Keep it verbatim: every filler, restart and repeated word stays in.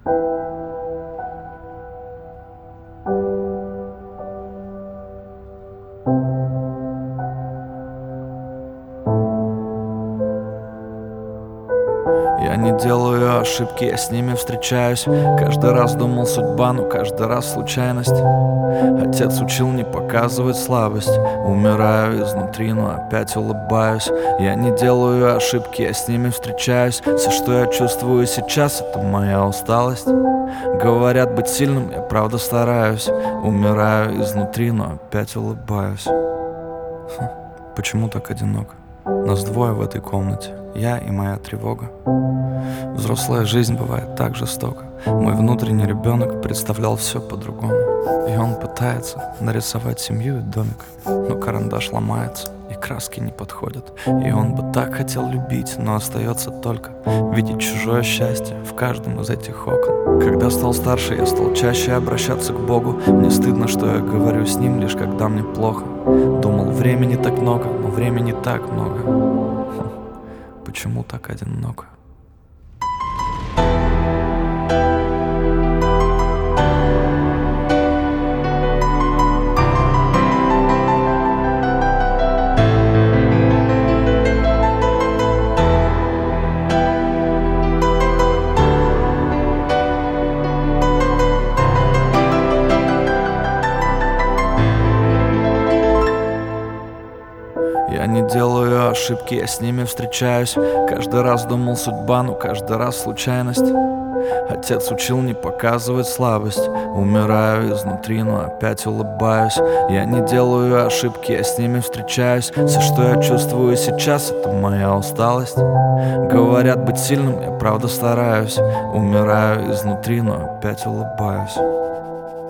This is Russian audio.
Я не делаю ошибки, я с ними встречаюсь. Каждый раз думал судьба, но каждый раз случайность. Отец учил не показывать слабость. Умираю изнутри, но опять улыбаюсь. Я не делаю ошибки, я с ними встречаюсь. Все, что я чувствую сейчас, это моя усталость. Говорят, быть сильным, я правда стараюсь. Умираю изнутри, но опять улыбаюсь. Хм, почему так одиноко? Нас двое в этой комнате, я и моя тревога. Взрослая жизнь бывает так жестока. Мой внутренний ребенок представлял все по-другому. И он пытается нарисовать семью и домик, но карандаш ломается, и краски не подходят. И он бы так хотел любить, но остается только видеть чужое счастье в каждом из этих окон. Когда стал старше, я стал чаще обращаться к Богу. Мне стыдно, что я говорю с Ним лишь когда мне плохо. Думал, времени так много, но времени так много. Хм, почему так одиноко? Я не делаю ошибки, я с ними встречаюсь. Каждый раз думал судьба, но каждый раз случайность. Отец учил не показывать слабость. Умираю изнутри, но опять улыбаюсь. Я не делаю ошибки, я с ними встречаюсь. Все, что я чувствую сейчас, это моя усталость. Говорят, быть сильным, я правда стараюсь. Умираю изнутри, но опять улыбаюсь.